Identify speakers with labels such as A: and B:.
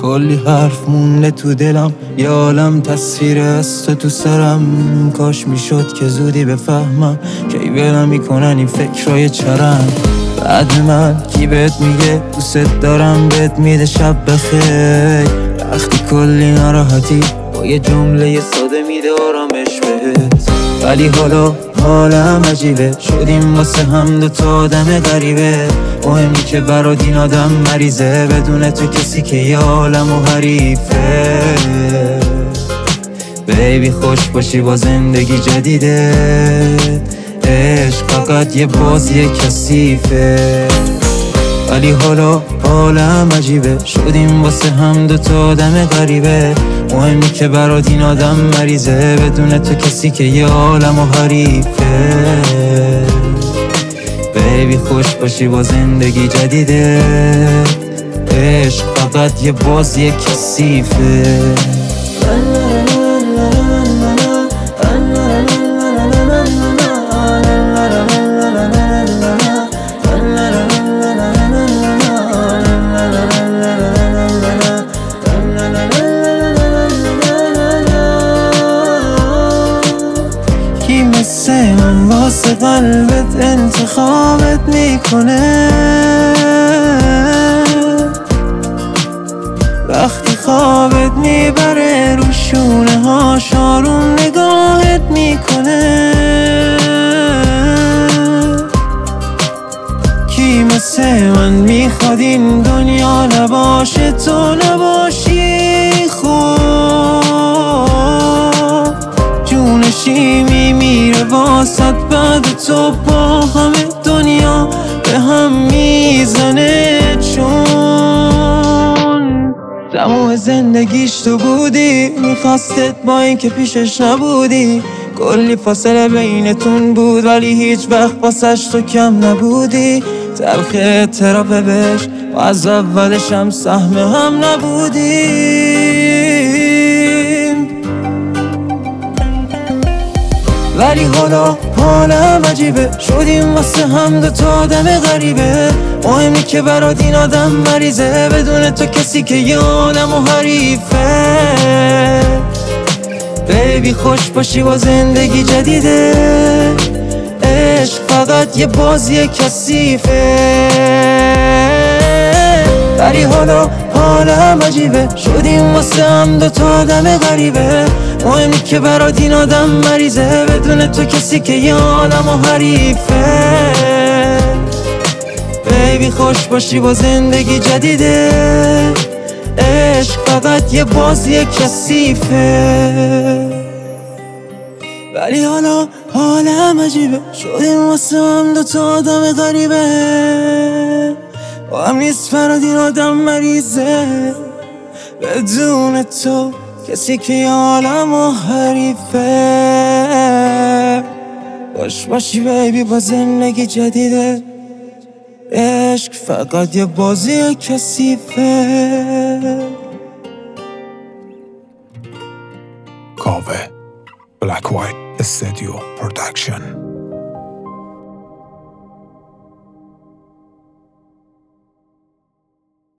A: کلی حرف مونده تو دلم، یه عالم تصویر از تو سرم. کاش میشد که زودی بفهمم کی ولم میکنن این فکرای چرم. بعد من کی بهت میگه دوست دارم، بهت میده شب بخیر. وقتی کلی ناراحتی با یه جمله ساده میده آرامش بهت. ولی حالا حالم عجیبه، شدیم واسه هم دوتا آدم غریبه. مهمی که برات این آدم مریضه، بدون تو کسی که یه عالم و حریفه. بیبی خوش باشی با زندگی جدیده، عشق فقط یه بازی کثیفه. ولی حالا حالم عجیبه، شدیم واسه هم دوتا آدم غریبه. مهمی که برات این آدم مریضه، بدون تو کسی که یه عالم و حریفه. بیبی خوش باشی با زندگی جدیده، عشق فقط یه بازی کثیفه. کی مثل من واسه قلبت انتخابت میکنه؟ وقتی خوابت میبره رو شونه هاش آروم نگاهت میکنه. کی مثل من میخواد این دنیا نباشه تو نباشی خوب؟ جونشی میمیره واسط بعد تو، با همه دنیا به هم میزنه. چون تموم زندگیش تو بودی، میخواستت با این که پیشش نبودی. کلی فاصله بینتون بود ولی هیچ وقت واسش تو کم نبودی. تلخ اعتراف بهش و از اولش هم سهم هم نبودیم. ولی حالا حالم عجیبه، شدیم واسه هم دوتا آدم غریبه. مهمی که برات این آدم مریضه، بدون تو کسی که یه عالم و حریفه. بیبی خوش باشی با زندگی جدیده، عشق فقط یه بازی کثیفه. ولی حالا حالم عجیبه، شدیم واسه هم دوتا آدم غریبه. مهمی که برات این آدم مریضه، بدون تو کسی که یه عالم و حریفه. بیبی خوش باشی با زندگی جدیده، عشق فقط یه بازی کثیفه. ولی حالا حالم عجیبه، شدیم واسه هم دوتا آدم غریبه. با هم نیست برات این آدم مریضه، بدون تو کسی که یه عالم و حریفه. خوش باشی بیبی با زندگی جدیده، عشق فقط یه بازی کثیفه.
B: کاوه بلک وایت استودیو پرودکشن.